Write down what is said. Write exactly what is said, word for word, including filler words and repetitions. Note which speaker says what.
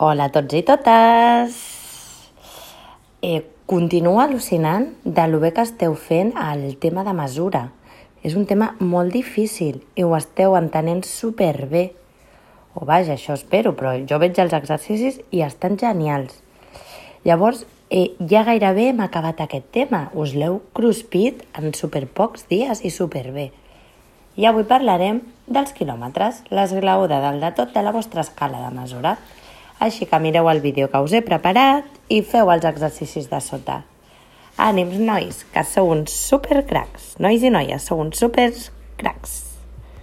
Speaker 1: Hola a tots i totes! Eh, continuo al·lucinant de lo bé que esteu fent el tema de mesura. És un tema molt difícil i ho esteu entenent superbé. O vaja, això espero, però jo veig els exercicis i estan genials. Llavors, eh, ja gairebé hem acabat aquest tema. Us l'heu cruspit en superpocs dies i superbé. I avui parlarem dels quilòmetres, l'esglaó de dalt de tot de la vostra escala de mesura. Així que mireu el vídeo que us he preparat i feu els exercicis de sota. Ànims, nois, que sou uns supercracs. Nois i noies, sou uns supercracs.